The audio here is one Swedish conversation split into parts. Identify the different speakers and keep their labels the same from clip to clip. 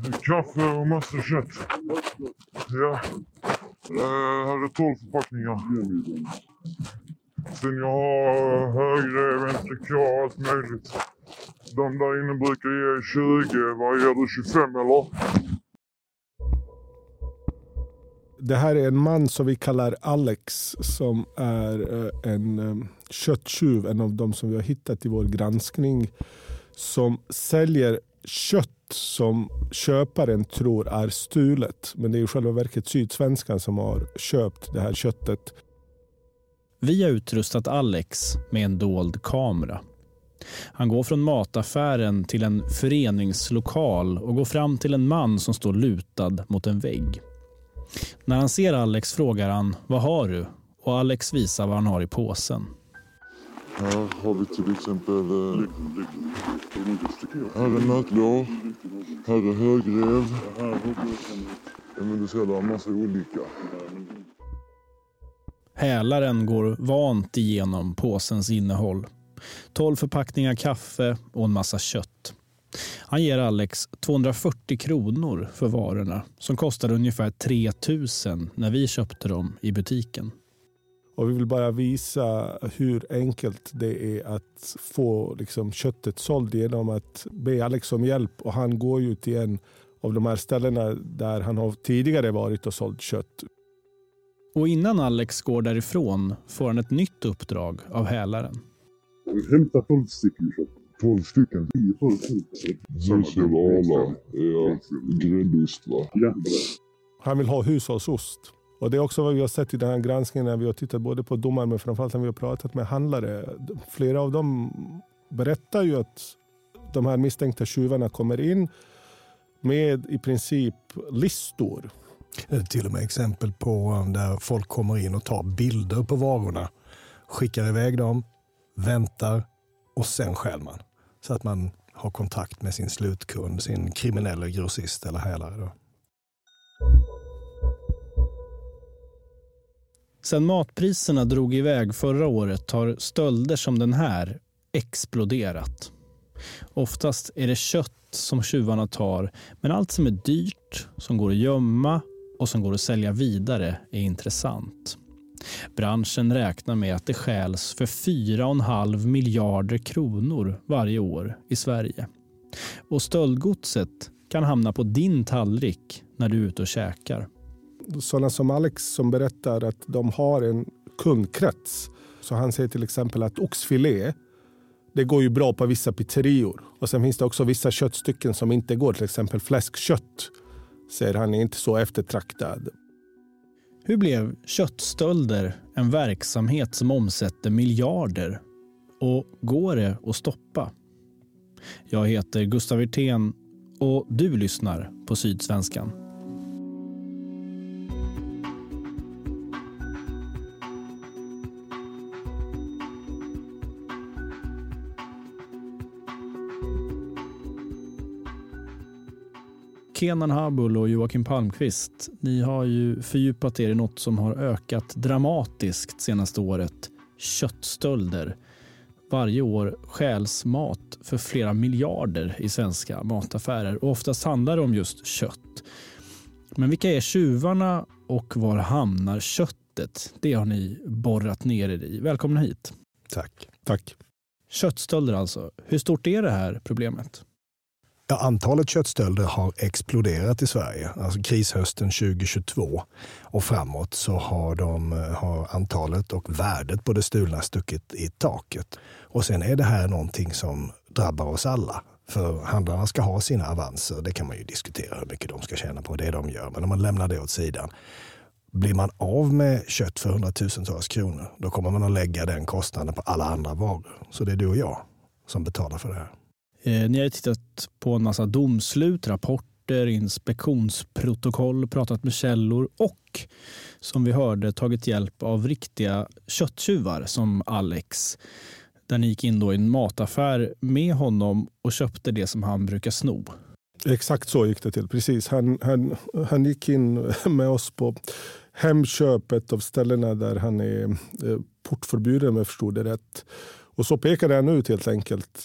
Speaker 1: Kaffe och massa kött. Ja. Här är 12 förpackningar. Sen jag har högre ventriklar, allt möjligt. De där inne brukar ge 20. Vad ger du, 25 eller?
Speaker 2: Det här är en man som vi kallar Alex som är en kötttjuv, en av de som vi har hittat i vår granskning, som säljer kött som köparen tror är stulet. Men det är i själva verket Sydsvenskan som har köpt det här köttet.
Speaker 3: Vi har utrustat Alex med en dold kamera. Han går från mataffären till en föreningslokal och går fram till en man som står lutad mot en vägg. När han ser Alex frågar han, vad har du? Och Alex visar vad han har i påsen.
Speaker 1: Här har vi till exempel här är nötlår, här är högrev. Men du ser, det är en massa olika.
Speaker 3: Hälaren går vant igenom påsens innehåll. 12 förpackningar kaffe och en massa kött. Han ger Alex 240 kronor för varorna som kostade ungefär 3 000 när vi köpte dem i butiken.
Speaker 2: Och vi vill bara visa hur enkelt det är att få köttet såld genom att be Alex om hjälp. Och han går ju till en av de här ställena där han har tidigare varit och sålt kött.
Speaker 3: Och innan Alex går därifrån får han ett nytt uppdrag av hälaren.
Speaker 1: Hämta 12 stycken kött. 12 stycken? 12 stycken. Hushållsala. Ja, gräddost va? Ja.
Speaker 2: Han vill ha hushållsost. Och det är också vad vi har sett i den här granskningen när vi har tittat både på domar men framförallt när vi har pratat med handlare. Flera av dem berättar ju att de här misstänkta tjuvarna kommer in med i princip listor.
Speaker 4: Det är till och med exempel på där folk kommer in och tar bilder på varorna, skickar iväg dem, väntar och sen stjäl man. Så att man har kontakt med sin slutkund, sin kriminella grossist eller hälare då.
Speaker 3: Sen matpriserna drog iväg förra året har stölder som den här exploderat. Oftast är det kött som tjuvarna tar, men allt som är dyrt, som går att gömma och som går att sälja vidare är intressant. Branschen räknar med att det stjäls för 4,5 miljarder kronor varje år i Sverige. Och stöldgodset kan hamna på din tallrik när du är ute och käkar.
Speaker 2: Sådana som Alex som berättar att de har en kundkrets. Så han säger till exempel att oxfilé, det går ju bra på vissa pizzerior. Och sen finns det också vissa köttstycken som inte går. Till exempel fläskkött, säger han, är inte så eftertraktad.
Speaker 3: Hur blev köttstölder en verksamhet som omsätter miljarder? Och går det att stoppa? Jag heter Gustav Wirtén och du lyssnar på Sydsvenskan. Kenan Habul och Joakim Palmqvist, ni har ju fördjupat er i något som har ökat dramatiskt senaste året. Köttstölder. Varje år stjäls mat för flera miljarder i svenska mataffärer och oftast handlar det om just kött. Men vilka är tjuvarna och var hamnar köttet? Det har ni borrat ner er i. Välkomna hit.
Speaker 2: Tack.
Speaker 3: Köttstölder alltså. Hur stort är det här problemet?
Speaker 4: Ja, antalet köttstölder har exploderat i Sverige. Alltså krishösten 2022 och framåt så har antalet och värdet på det stulna stuckit i taket. Och sen är det här någonting som drabbar oss alla. För handlarna ska ha sina avanser. Det kan man ju diskutera hur mycket de ska tjäna på det de gör. Men om man lämnar det åt sidan. Blir man av med kött för 100 000-tals kronor, då kommer man att lägga den kostnaden på alla andra varor. Så det är du och jag som betalar för det här.
Speaker 3: Ni har tittat på en massa domslut, rapporter, inspektionsprotokoll, pratat med källor och, som vi hörde, tagit hjälp av riktiga kötttjuvar som Alex. Där ni gick in då i en mataffär med honom och köpte det som han brukar sno.
Speaker 2: Exakt så gick det till, precis. Han gick in med oss på Hemköpet av ställena där han är portförbjuden, om jag förstod det rätt. Och så pekade han ut helt enkelt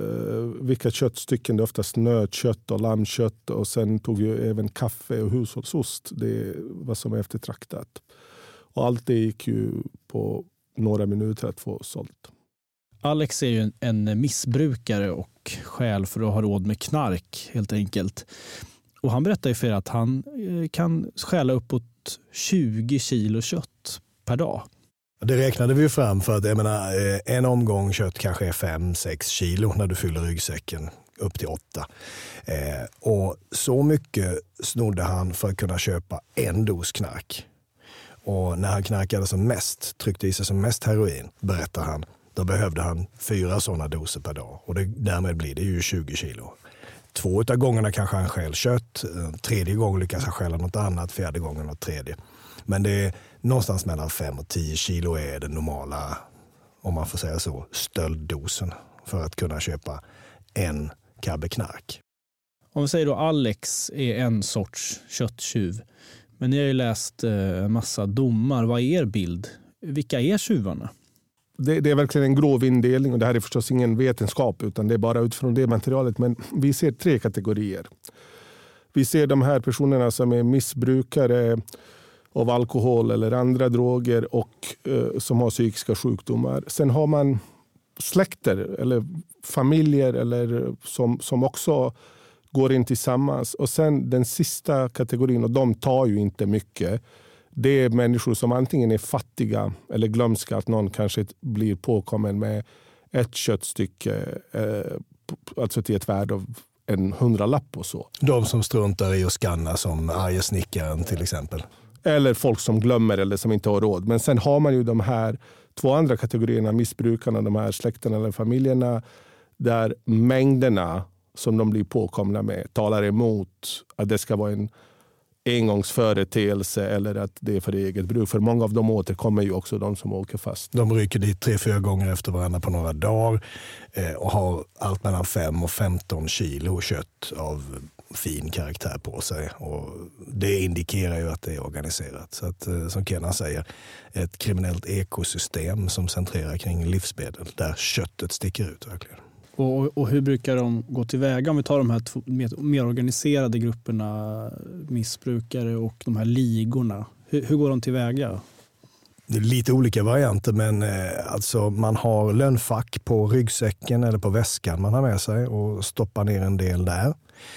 Speaker 2: vilka köttstycken, det är oftast nötkött och lammkött, och sen tog vi även kaffe och hushållsost. Det var som eftertraktat. Och allt det gick ju på några minuter att få sålt.
Speaker 3: Alex är ju en missbrukare och skäl för att ha råd med knark helt enkelt. Och han berättar ju för er att han kan stjäla uppåt 20 kilo kött per dag.
Speaker 4: Det räknade vi ju fram för att jag menar, en omgång kött kanske är 5-6 kilo när du fyller ryggsäcken upp till 8. Och så mycket snodde han för att kunna köpa en dos knark. Och när han knarkade som mest, tryckte i sig som mest heroin, berättar han, då behövde han 4 sådana doser per dag. Och därmed blir det ju 20 kilo. 2 av gångerna kanske han stjäl kött, 3:e gången lyckas han stjäla något annat, 4:e gången något tredje. Men det är någonstans mellan 5 och 10 kilo är den normala, om man får säga så, stölddosen för att kunna köpa en kabbe knark.
Speaker 3: Om vi säger då Alex är en sorts kötttjuv. Men ni har ju läst en massa domar. Vad är er bild? Vilka är tjuvarna?
Speaker 2: Det är verkligen en grov indelning, och det här är förstås ingen vetenskap utan det är bara utifrån det materialet. Men vi ser 3 kategorier. Vi ser de här personerna som är missbrukare av alkohol eller andra droger och som har psykiska sjukdomar. Sen har man släkter eller familjer eller som också går in tillsammans. Och sen den sista kategorin, och de tar ju inte mycket. Det är människor som antingen är fattiga eller glömska, att någon kanske blir påkommen med ett köttstycke, alltså till ett värde av en 100-lapp och så.
Speaker 4: De som struntar i att skanna, som arga snickaren till exempel.
Speaker 2: Eller folk som glömmer eller som inte har råd. Men sen har man ju de här 2 andra kategorierna, missbrukarna, de här släkterna eller familjerna, där mängderna som de blir påkomna med talar emot att det ska vara en engångsföreteelse eller att det är för eget bruk. För många av dem återkommer ju också, de som åker fast.
Speaker 4: De rycker dit 3-4 gånger efter varandra på några dagar och har allt mellan 5 och 15 kilo kött av fin karaktär på sig. Och det indikerar ju att det är organiserat. Så att, som Kenan säger, ett kriminellt ekosystem som centrerar kring livsmedel där köttet sticker ut verkligen.
Speaker 3: Och hur brukar de gå tillväga om vi tar de här mer organiserade grupperna, missbrukare och de här ligorna? Hur går de tillväga?
Speaker 4: Det är lite olika varianter, men alltså man har lönnfack på ryggsäcken eller på väskan man har med sig och stoppar ner en del där.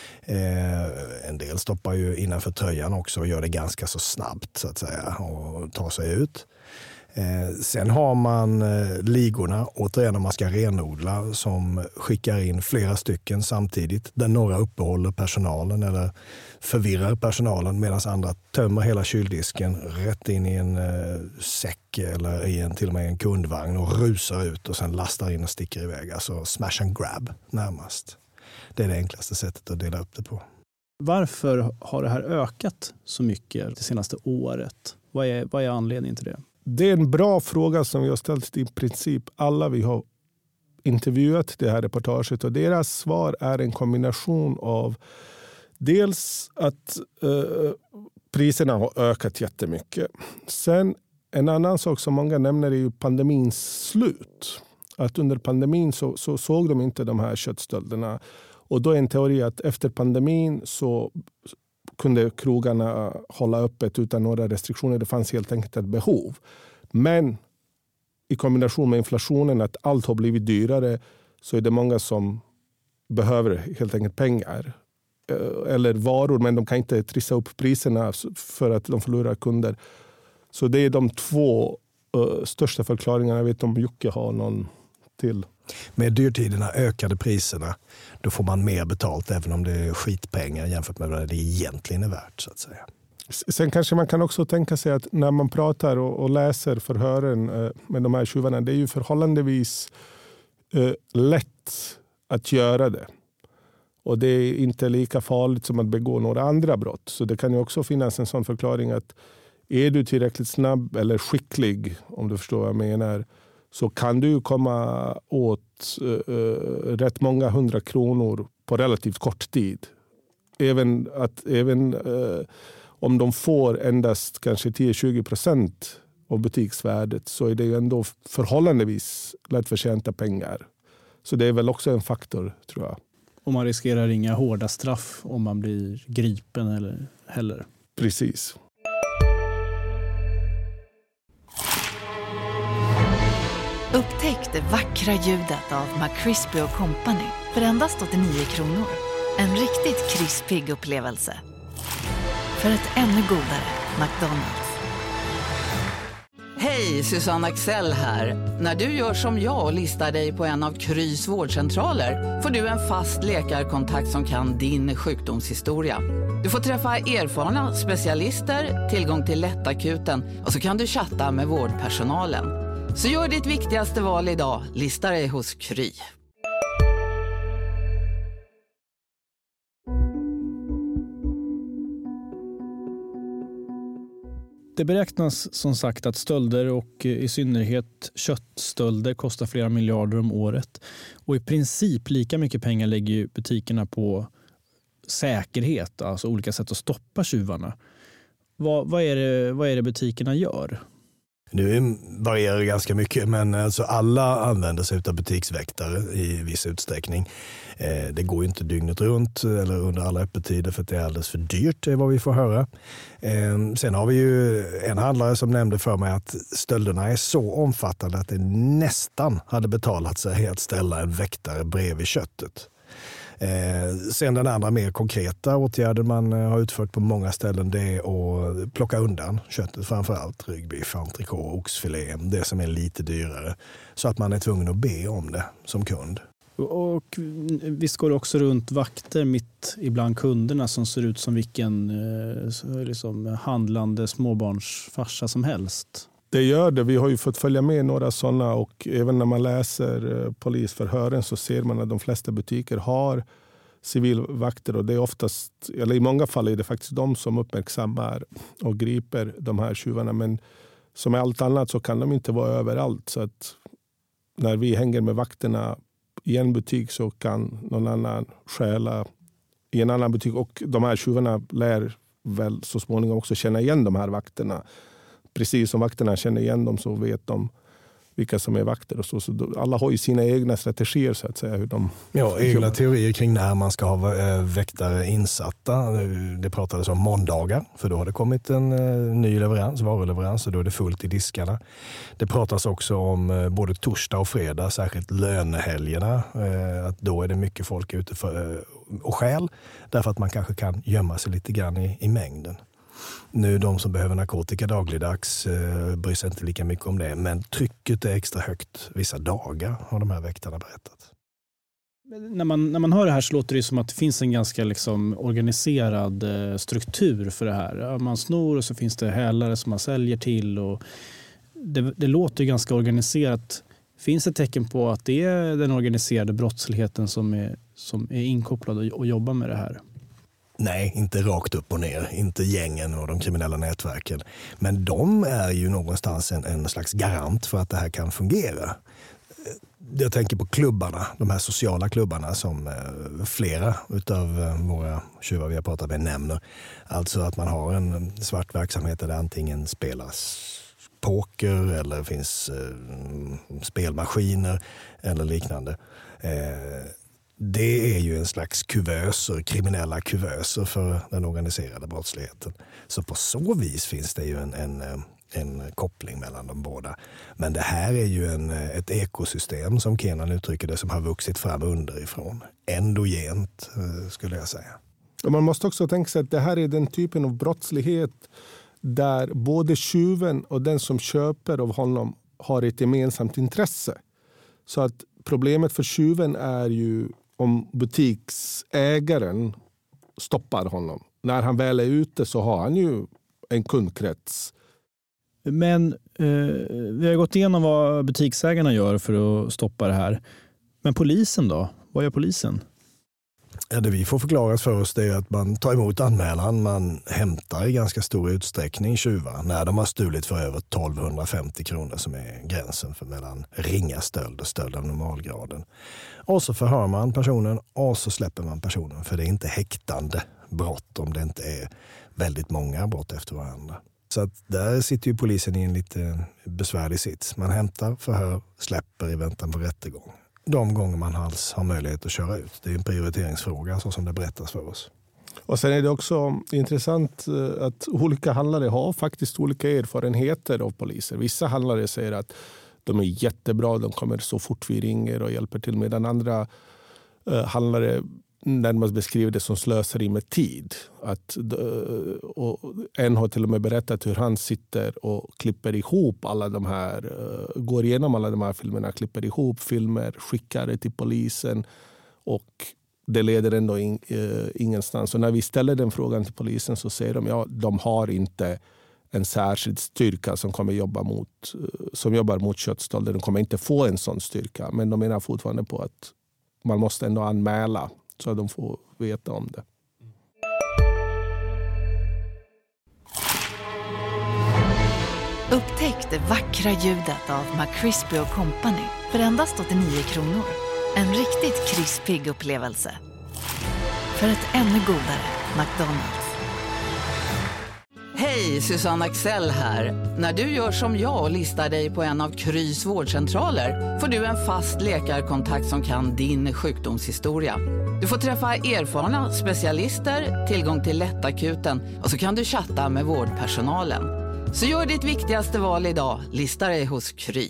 Speaker 4: En del stoppar ju innanför tröjan också och gör det ganska så snabbt så att säga och tar sig ut. Sen har man ligorna, återigen om man ska renodla, som skickar in flera stycken samtidigt där några uppehåller personalen eller förvirrar personalen medan andra tömmer hela kyldisken rätt in i en säck eller i till och med en kundvagn och rusar ut och sen lastar in och sticker iväg. Alltså smash and grab närmast. Det är det enklaste sättet att dela upp det på.
Speaker 3: Varför har det här ökat så mycket det senaste året? Vad är anledningen till det?
Speaker 2: Det är en bra fråga som vi har ställt till i princip alla vi har intervjuat det här reportaget. Och deras svar är en kombination av dels att priserna har ökat jättemycket. Sen en annan sak som många nämner är ju pandemins slut. Att under pandemin så såg de inte de här köttstölderna. Och då är en teori att efter pandemin så kunde krogarna hålla öppet utan några restriktioner. Det fanns helt enkelt ett behov. Men i kombination med inflationen, att allt har blivit dyrare, så är det många som behöver helt enkelt pengar eller varor, men de kan inte trissa upp priserna för att de förlorar kunder. Så det är de 2 största förklaringarna. Jag vet inte om Jocke har någon till.
Speaker 4: Med dyrtiderna ökade priserna, då får man mer betalt även om det är skitpengar jämfört med vad det egentligen är värt så att säga.
Speaker 2: Sen kanske man kan också tänka sig att när man pratar och läser förhören med de här tjuvarna, det är ju förhållandevis lätt att göra det. Och det är inte lika farligt som att begå några andra brott. Så det kan ju också finnas en sån förklaring att är du tillräckligt snabb eller skicklig, om du förstår vad jag menar, så kan du komma åt rätt många 100 kronor på relativt kort tid. Även om de får endast kanske 10-20% av butiksvärdet så är det ju ändå förhållandevis lättförtjänta pengar. Så det är väl också en faktor, tror jag.
Speaker 3: Och man riskerar inga hårda straff om man blir gripen eller heller.
Speaker 2: Precis.
Speaker 5: Upptäck det vackra ljudet av McCrispy & Company för endast 89 kronor. En riktigt krispig upplevelse. För ett ännu godare McDonald's.
Speaker 6: Hej, Susanne Axel här. När du gör som jag och listar dig på en av Krys vårdcentraler får du en fast läkarkontakt som kan din sjukdomshistoria. Du får träffa erfarna specialister, tillgång till lättakuten och så kan du chatta med vårdpersonalen. Så gör ditt viktigaste val idag, lista dig hos Kry.
Speaker 3: Det beräknas som sagt att stölder och i synnerhet köttstölder kostar flera miljarder om året. Och i princip lika mycket pengar lägger ju butikerna på säkerhet, alltså olika sätt att stoppa tjuvarna. Vad är det butikerna gör?
Speaker 4: Nu varierar det ganska mycket, men alltså alla använder sig av butiksväktare i viss utsträckning. Det går ju inte dygnet runt eller under alla öppettider för att det är alldeles för dyrt, är vad vi får höra. Sen har vi ju en handlare som nämnde för mig att stölderna är så omfattande att det nästan hade betalat sig att ställa en väktare bredvid köttet. Sen den andra mer konkreta åtgärden man har utfört på många ställen, det är att plocka undan köttet, framförallt ryggbiff, entrecote, oxfilé, det som är lite dyrare, så att man är tvungen att be om det som kund.
Speaker 3: Och visst går det också runt vakter mitt ibland kunderna som ser ut som vilken handlande småbarnsfarsa som helst.
Speaker 2: Det gör det. Vi har ju fått följa med några sådana och även när man läser polisförhören så ser man att de flesta butiker har civilvakter och det är oftast, eller i många fall är det faktiskt de som uppmärksammar och griper de här tjuvarna, men som med allt annat så kan de inte vara överallt, så att när vi hänger med vakterna i en butik så kan någon annan stjäla i en annan butik och de här tjuvarna lär väl så småningom också känna igen de här vakterna. Precis som vakterna känner igen dem så vet de vilka som är vakter och så alla har ju sina egna strategier så att säga. Hur de
Speaker 4: egna teorier kring när man ska ha väktare insatta. Det pratades om måndagar, för då har det kommit en ny varuleverans och då är det fullt i diskarna. Det pratas också om både torsdag och fredag, särskilt lönehelgerna, att då är det mycket folk ute och stjäl, därför att man kanske kan gömma sig lite grann i mängden. Nu de som behöver narkotika dagligdags bryr sig inte lika mycket om det, men trycket är extra högt vissa dagar, har de här väktarna berättat.
Speaker 3: När man hör det här så låter det som att det finns en ganska organiserad struktur för det här. Man snor och så finns det hälare som man säljer till och det låter ganska organiserat. Finns det tecken på att det är den organiserade brottsligheten som är inkopplad och jobbar med det här?
Speaker 4: Nej, inte rakt upp och ner. Inte gängen och de kriminella nätverken. Men de är ju någonstans en slags garant för att det här kan fungera. Jag tänker på klubbarna, de här sociala klubbarna som flera utav våra tjuvar vi har pratat med nämner. Alltså att man har en svart verksamhet där det antingen spelas poker eller finns spelmaskiner eller liknande. Det är ju en slags kriminella kuvöser för den organiserade brottsligheten. Så på så vis finns det ju en koppling mellan de båda. Men det här är ju ett ekosystem, som Kenan uttrycker det, som har vuxit fram underifrån. Endogent, skulle jag säga.
Speaker 2: Och man måste också tänka sig att det här är den typen av brottslighet där både tjuven och den som köper av honom har ett gemensamt intresse. Så att problemet för tjuven är ju om butiksägaren stoppar honom. När han väl är ute så har han ju en kundkrets.
Speaker 3: Men vi har gått igenom vad butiksägarna gör för att stoppa det här. Men polisen då? Vad gör polisen?
Speaker 4: Ja, det vi får förklarat för oss det är att man tar emot anmälan. Man hämtar i ganska stor utsträckning tjuvar när de har stulit för över 1250 kronor som är gränsen för mellan ringa stöld och stöld av normalgraden. Och så förhör man personen och så släpper man personen, för det är inte häktande brott om det inte är väldigt många brott efter varandra. Så att där sitter ju polisen i en lite besvärlig sits. Man hämtar, förhör, släpper i väntan på rättegång. De gånger man alls har möjlighet att köra ut. Det är en prioriteringsfråga så som det berättas för oss.
Speaker 2: Och sen är det också intressant att olika handlare har faktiskt olika erfarenheter av poliser. Vissa handlare säger att de är jättebra, de kommer så fort vi ringer och hjälper till. Medan andra handlare närmast beskriver det som slöseri med tid. Och en har till och med berättat hur han sitter och klipper ihop alla de här, går igenom alla de här filmerna, klipper ihop filmer, skickar det till polisen och det leder ändå ingenstans. Och när vi ställer den frågan till polisen så säger de har inte en särskild styrka som jobbar mot köttstölder. De kommer inte få en sån styrka, men de menar fortfarande på att man måste ändå anmäla så att de får veta om det.
Speaker 5: Upptäck det vackra ljudet av McCrispy & Company för endast 89 kronor. En riktigt krispig upplevelse. För ett ännu godare McDonald's.
Speaker 6: Hej, Susanne Axel här. När du gör som jag och listar dig på en av Krys vårdcentraler får du en fast läkarkontakt som kan din sjukdomshistoria. Du får träffa erfarna specialister, tillgång till lättakuten och så kan du chatta med vårdpersonalen. Så gör ditt viktigaste val idag, lista dig hos Kry.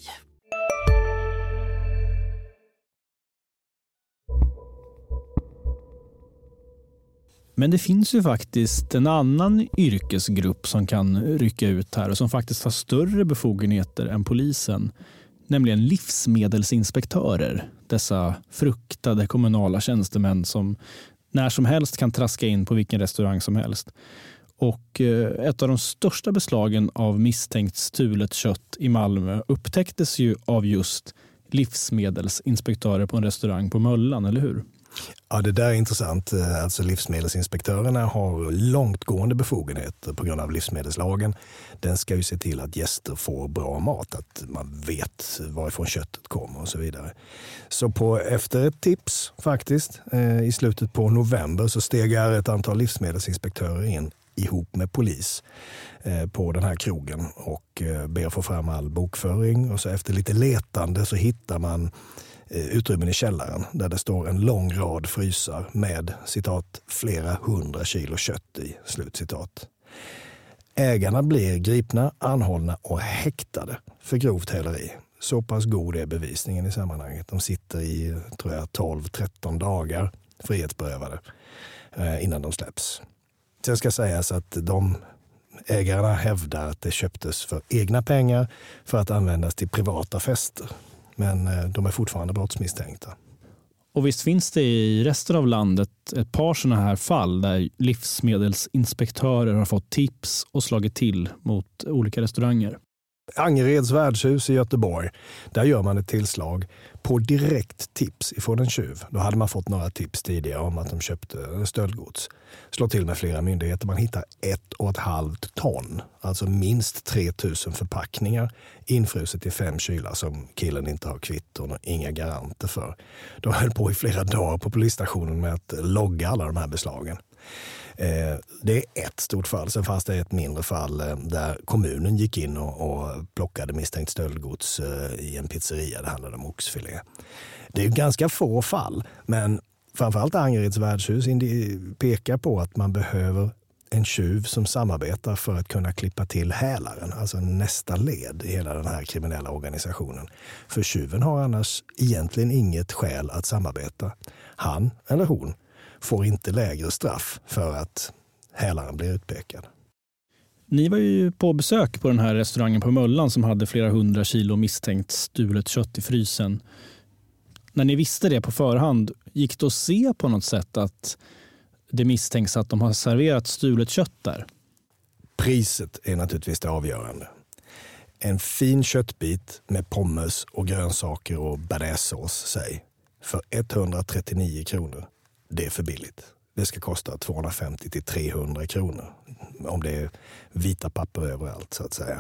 Speaker 3: Men det finns ju faktiskt en annan yrkesgrupp som kan rycka ut här och som faktiskt har större befogenheter än polisen, nämligen livsmedelsinspektörer. Dessa fruktade kommunala tjänstemän som när som helst kan traska in på vilken restaurang som helst. Och ett av de största beslagen av misstänkt stulet kött i Malmö upptäcktes ju av just livsmedelsinspektörer på en restaurang på Möllan, eller hur?
Speaker 4: Ja, det där är intressant. Alltså livsmedelsinspektörerna har långtgående befogenheter på grund av livsmedelslagen. Den ska ju se till att gäster får bra mat, att man vet varifrån köttet kommer och så vidare. Så efter ett tips faktiskt i slutet på november så stegar ett antal livsmedelsinspektörer in ihop med polis på den här krogen och ber få fram all bokföring. Och så efter lite letande så hittar man utrymmen i källaren där det står en lång rad frysar med citat flera 100 kilo kött i, slutcitat. Ägarna blir gripna, anhållna och häktade för grovt häleri. Så pass god är bevisningen i sammanhanget. De sitter i, tror jag, 12-13 dagar frihetsberövade innan de släpps. Sen ska sägas att ägarna hävdar att det köptes för egna pengar för att användas till privata fester. Men de är fortfarande brottsmisstänkta.
Speaker 3: Och visst finns det i resten av landet ett par sådana här fall där livsmedelsinspektörer har fått tips och slagit till mot olika restauranger.
Speaker 4: Angereds värdshus i Göteborg, där gör man ett tillslag på direkt tips ifrån en tjuv. Då hade man fått några tips tidigare om att de köpte stöldgods. Slår till med flera myndigheter. Man hittar 1,5 ton, alltså minst 3000 förpackningar infruset i 5 kylar som killen inte har kvitton och inga garanter för. De höll på i flera dagar på polisstationen med att logga alla de här beslagen. Det är ett stort fall. Sen fanns det ett mindre fall där kommunen gick in och plockade misstänkt stöldgods i en pizzeria. Det handlade om oxfilé. Det är ganska få fall, men framförallt Angereds värdshus pekar på att man behöver en tjuv som samarbetar för att kunna klippa till hälaren, alltså nästa led i hela den här kriminella organisationen. För tjuven har annars egentligen inget skäl att samarbeta. Han eller hon får inte lägre straff för att hälaren blir utpekad.
Speaker 3: Ni var ju på besök på den här restaurangen på Möllan som hade flera 100 kilo misstänkt stulet kött i frysen. När ni visste det på förhand, gick det att se på något sätt att det misstänks att de har serverat stulet kött där?
Speaker 4: Priset är naturligtvis det avgörande. En fin köttbit med pommes och grönsaker och bearnaisesås, säg, för 139 kronor. Det är för billigt. Det ska kosta 250 till 300 kronor om det är vita papper överallt så att säga.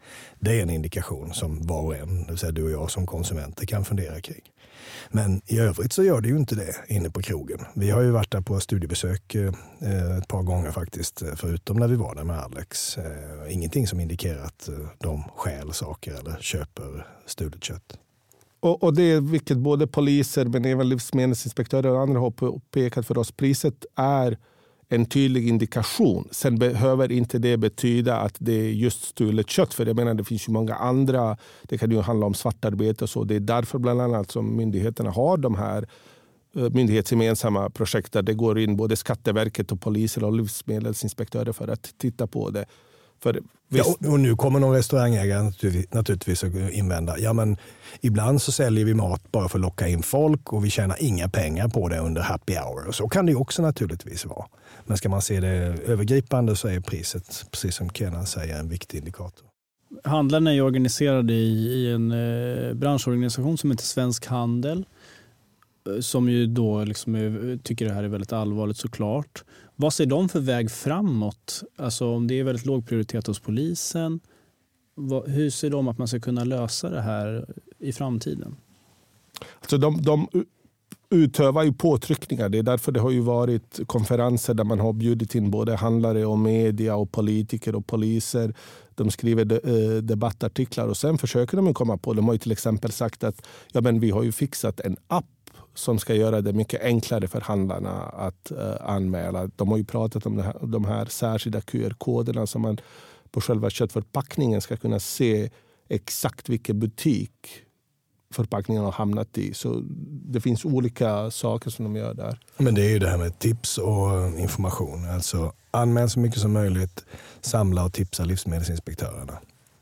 Speaker 4: Det är en indikation som var och en, det vill säga du och jag som konsumenter, kan fundera kring. Men i övrigt så gör det ju inte det inne på krogen. Vi har ju varit där på studiebesök ett par gånger faktiskt, förutom när vi var där med Alex. Ingenting som indikerar att de stjäl saker eller köper stulet kött.
Speaker 2: Och det är vilket både poliser men även livsmedelsinspektörer och andra har pekat för oss. Priset är en tydlig indikation. Sen behöver inte det betyda att det är just stulet kött. För jag menar, det finns ju många andra. Det kan ju handla om svartarbete och så. Det är därför bland annat som myndigheterna har de här myndighetsgemensamma projekt där det går in både Skatteverket och poliser och livsmedelsinspektörer för att titta på det. För
Speaker 4: och nu kommer någon restaurangägare naturligtvis att invända. Ja, men ibland så säljer vi mat bara för att locka in folk och vi tjänar inga pengar på det under happy hour. Och så kan det ju också naturligtvis vara. Men ska man se det övergripande så är priset, precis som Kenan säger, en viktig indikator.
Speaker 3: Handlarna är organiserade i en branschorganisation som heter Svensk Handel. Som ju då liksom tycker det här är väldigt allvarligt såklart. Vad ser de för väg framåt? Alltså om det är väldigt låg prioritet hos polisen, hur ser de att man ska kunna lösa det här i framtiden?
Speaker 2: Alltså de utövar ju påtryckningar. Det är därför det har ju varit konferenser där man har bjudit in både handlare och media och politiker och poliser. De skriver debattartiklar och sen försöker de komma på. De har ju till exempel sagt att vi har ju fixat en app som ska göra det mycket enklare för handlarna att anmäla. De har ju pratat om de här särskilda QR-koderna som man på själva köttförpackningen ska kunna se exakt vilken butik förpackningen har hamnat i. Så det finns olika saker som de gör där. Men det är ju det här med tips och information. Alltså anmäl så mycket som möjligt, samla och tipsa livsmedelsinspektörerna.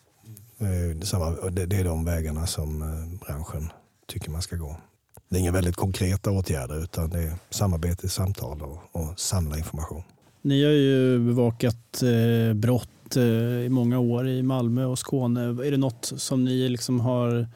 Speaker 2: Det är de vägarna som branschen tycker man ska gå. Det är inga väldigt konkreta åtgärder utan det är samarbete, samtal och samla information.
Speaker 3: Ni har ju bevakat brott i många år i Malmö och Skåne. Är det något som ni liksom har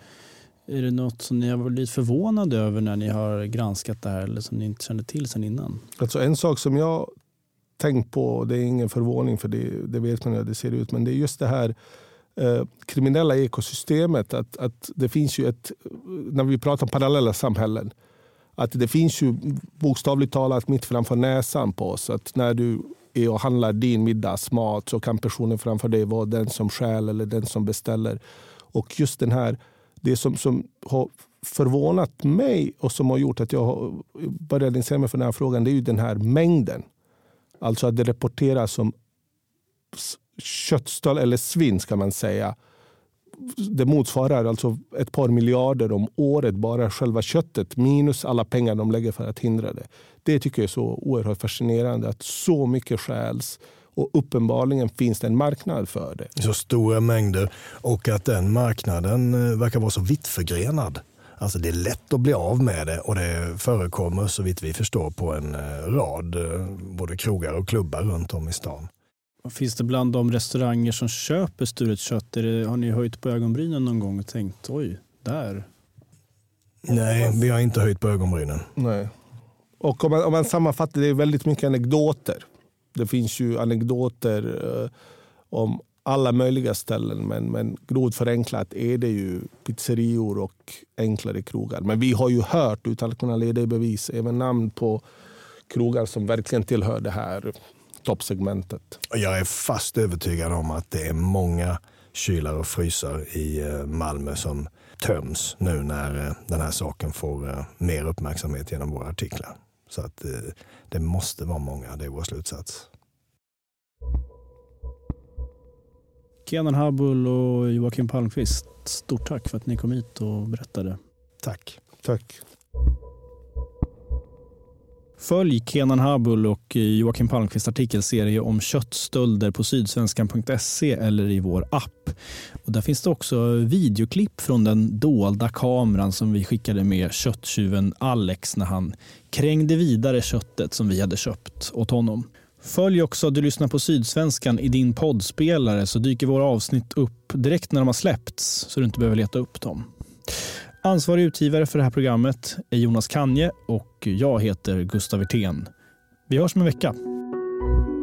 Speaker 3: blivit förvånade över när ni har granskat det här eller som ni inte kände till sedan innan? Alltså en sak som jag tänkt på, det är ingen förvåning för det vet man hur det ser ut, men det är just det här kriminella ekosystemet, att det finns ju när vi pratar om parallella samhällen, att det finns ju bokstavligt talat mitt framför näsan på oss, att när du är och handlar din middagsmat så kan personen framför dig vara den som stjäl eller den som beställer. Och just den här, det som har förvånat mig och som har gjort att jag började intressera mig för den här frågan, det är ju den här mängden. Alltså att det rapporteras som köttstöld eller svinn ska man säga. Det motsvarar alltså ett par miljarder om året bara själva köttet minus alla pengar de lägger för att hindra det. Det tycker jag är så oerhört fascinerande att så mycket stjäls och uppenbarligen finns det en marknad för det.
Speaker 4: Så stora mängder och att den marknaden verkar vara så vittförgrenad. Alltså det är lätt att bli av med det och det förekommer så vitt vi förstår på en rad både krogar och klubbar runt om i stan.
Speaker 3: Finns det bland de restauranger som köper stulet kött? Har ni höjt på ögonbrynen någon gång och tänkt, oj, där?
Speaker 4: Nej, vi har inte höjt på ögonbrynen.
Speaker 2: Nej. Och om man sammanfattar, det är väldigt mycket anekdoter. Det finns ju anekdoter om alla möjliga ställen, men grovt förenklat är det ju pizzerior och enklare krogar. Men vi har ju hört, utan att kunna leda i bevis, även namn på krogar som verkligen tillhör det här toppsegmentet.
Speaker 4: Jag är fast övertygad om att det är många kylar och frysar i Malmö som töms nu när den här saken får mer uppmärksamhet genom våra artiklar. Så att det måste vara många, det är vår slutsats.
Speaker 3: Kenan Habul och Joakim Palmqvist, stort tack för att ni kom hit och berättade.
Speaker 4: Tack.
Speaker 2: Tack.
Speaker 3: Följ Kenan Habul och Joakim Palmqvist artikelserie om köttstölder på sydsvenskan.se eller i vår app. Och där finns det också videoklipp från den dolda kameran som vi skickade med kötttjuven Alex när han krängde vidare köttet som vi hade köpt åt honom. Följ också att du lyssnar på Sydsvenskan i din poddspelare så dyker våra avsnitt upp direkt när de har släppts så du inte behöver leta upp dem. Ansvarig utgivare för det här programmet är Jonas Kanje och jag heter Gustav Wirtén. Vi hörs om en vecka.